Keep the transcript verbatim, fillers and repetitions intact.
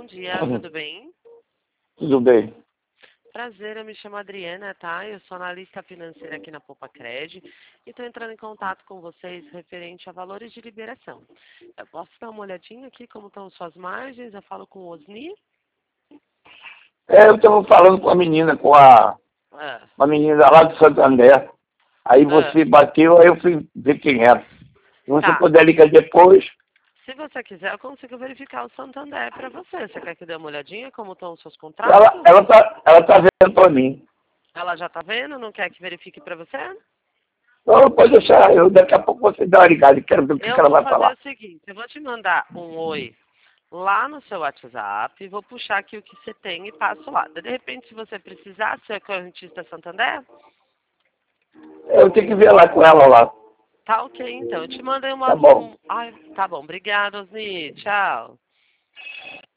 bom dia, tudo bem? Tudo bem. Prazer, eu me chamo Adriana, tá? Eu sou analista financeira aqui na Poupa Cred e estou entrando em contato com vocês referente a valores de liberação. Eu posso dar uma olhadinha aqui como estão suas margens? Eu falo com o Osni. É, eu estava falando com a menina, com a, Ah, uma menina lá do Santander. Aí ah, você bateu, aí eu fui ver quem era. Se você tá. puder ligar depois, Se você quiser, eu consigo verificar o Santander para você. Você quer que dê uma olhadinha como estão os seus ela, contratos? ela, tá, ela tá vendo para mim. Ela já está vendo? Não quer que verifique para você? Não, pode deixar, eu, daqui a pouco você dá uma ligada e quero ver o que, que Eu ela vou vai fazer falar. o seguinte, eu vou te mandar um oi lá no seu WhatsApp, vou puxar aqui o que você tem e passo lá. De repente, se você precisar, você é correntista Santander? Eu tenho que ver lá com ela lá. Tá ok, então. Eu te mandei uma... Tá bom. Um... Ai, tá bom. Obrigada, Osni. Tchau.